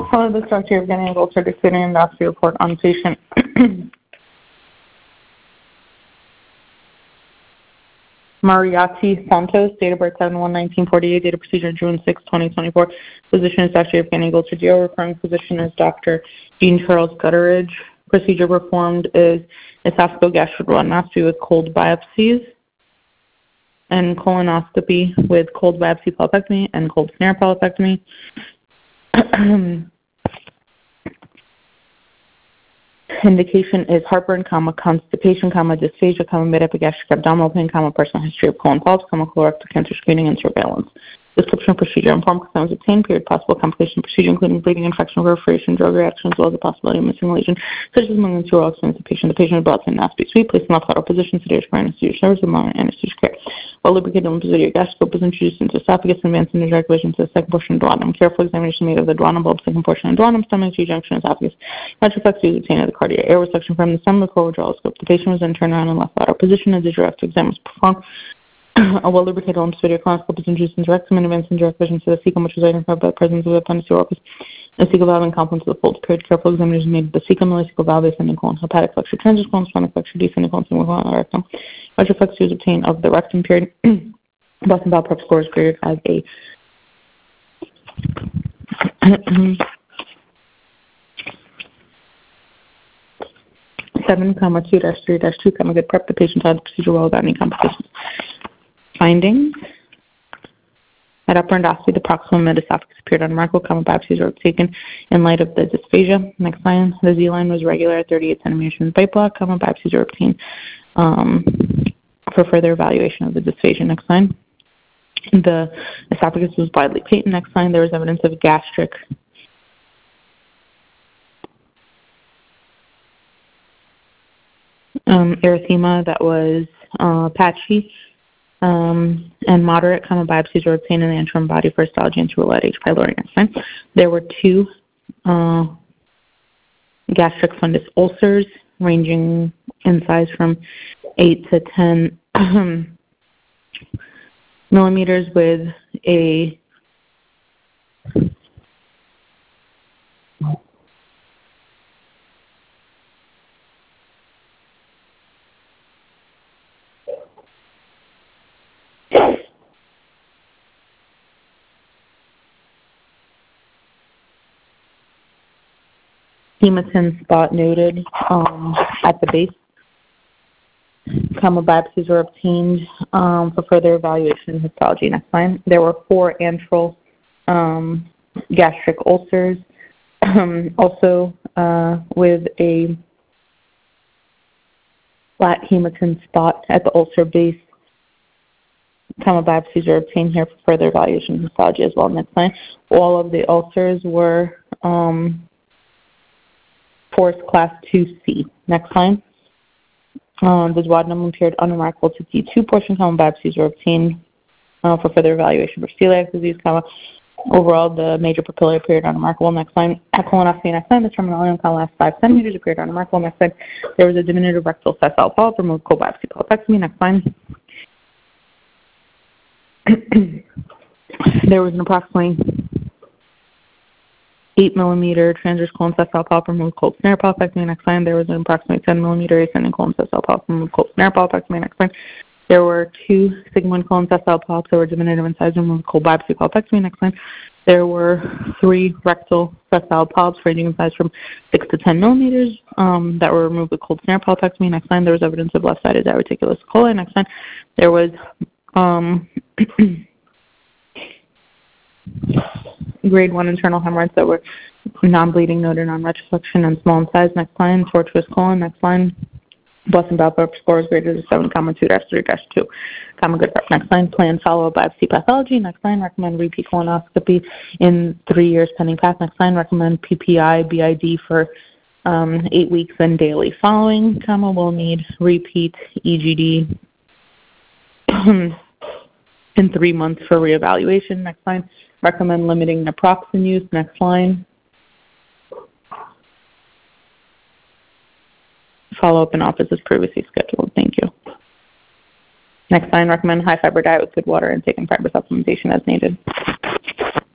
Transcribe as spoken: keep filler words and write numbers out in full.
Follow the structure of getting ulcer dictating endoscopy report on patient. Mariatti Santos, date of birth seven one nineteen forty-eight, date of procedure June sixth, twenty twenty-four. Physician is Doctor Evgeny Golterdiev. Referring physician is Doctor Jean Charles Gutteridge. Procedure performed is esophagogastroscopy with cold biopsies and colonoscopy with cold biopsy polypectomy and cold snare polypectomy. Indication is heartburn, comma, constipation, comma, dysphagia, comma, mid-epigastric abdominal pain, comma, personal history of colon polyps, comma, colorectal cancer screening and surveillance. Description of procedure. Informed consent was obtained. Period. Possible complication of procedure, including bleeding, infection, perforation, drug reaction, as well as the possibility of missing lesion, such as malignancy or experience of the patient. The patient is brought to an endoscopy suite, placed in left lateral position, sedated for anesthesia service, and modern anesthesia care. While lubricated lymphocytic gastroscope is introduced into esophagus, advanced into direct vision to the second portion of duodenum. Careful examination made of the duodenum bulb, second portion of duodenum, stomach, G-junction, esophagus. Retroflexy was obtained at the cardiac airway section from the stomach before withdrawal scope. The patient was then turned around in left lateral position as the direct exam was performed. A well-lubricated lymphocytic colonoscope is introduced into rectum and advanced in direct vision to the cecum, which was identified by the presence of appendiceal a cecal valve and complement to the fold. Period. Careful examination made of the cecum, ileocecal valve, ascending colon, hepatic flexure, transverse colon, splenic flexure, descending colon, single colon, rectum. Retroflexy was obtained of the rectum. Period. Boston bowel prep score is graded as a seven, comma two dash three dash two, comma good prep. The patient had the procedure well without any complications. Findings. At upper endoscopy, the proximal mid-esophagus appeared unremarkable, comma biopsies were taken in light of the dysphagia. Next line, the Z-line was regular at thirty-eight centimeters from the bite block, comma biopsies were obtained um, for further evaluation of the dysphagia. Next line, the esophagus was widely patent. Next line, there was evidence of gastric um, erythema that was uh, patchy. Um, and moderate, comma, biopsies were obtained in the interim body for histology and to rule out H. pylori. Next line. There were two uh, gastric fundus ulcers ranging in size from eight to ten millimeters with a hematine spot noted um, at the base. Comma biopsies were obtained um, for further evaluation and histology. Next line. There were four antral um, gastric ulcers, um, also uh, with a flat hematine spot at the ulcer base. Comma biopsies were obtained here for further evaluation and histology as well. Next line. All of the ulcers were um, force class two C. Next line. Um, the duodenum appeared unremarkable to D two portion, comma biopsies were obtained uh, for further evaluation for celiac disease, comma. Overall, the major papilla appeared unremarkable. Next line. At colonoscopy, next line, the terminal ileum column last five centimeters appeared unremarkable. Next line. There was a diminutive rectal sessile polyp, removed cold biopsy polypectomy. Next line. There was an approximately eight millimeter transverse colon sessile polyp removed cold snare polypectomy. Next line, there was an approximately ten millimeter ascending colon sessile polyp removed cold snare polypectomy. Next line, there were two sigmoid colon sessile polyps that were diminutive in size removed cold biopsy polypectomy. Next line, there were three rectal sessile polyps ranging in size from six to ten millimeters um, that were removed with cold snare polypectomy. Next line, there was evidence of left-sided diverticulous coli. Next line, there was um, grade one internal hemorrhoids that were non-bleeding, noted on retroflexion and small in size. Next line, tortuous colon. Next line, Boston bowel prep score is greater than seven, comma two dash three dash two, comma good prep. Next line, plan follow-up biopsy pathology. Next line, recommend repeat colonoscopy in three years pending path. Next line, recommend P P I, B I D for um, eight weeks and daily following, comma, will need repeat E G D in three months for reevaluation. Next line, recommend limiting naproxen use. Next line, follow-up in office as previously scheduled. Thank you. Next line, recommend high fiber diet with good water intake and fiber supplementation as needed.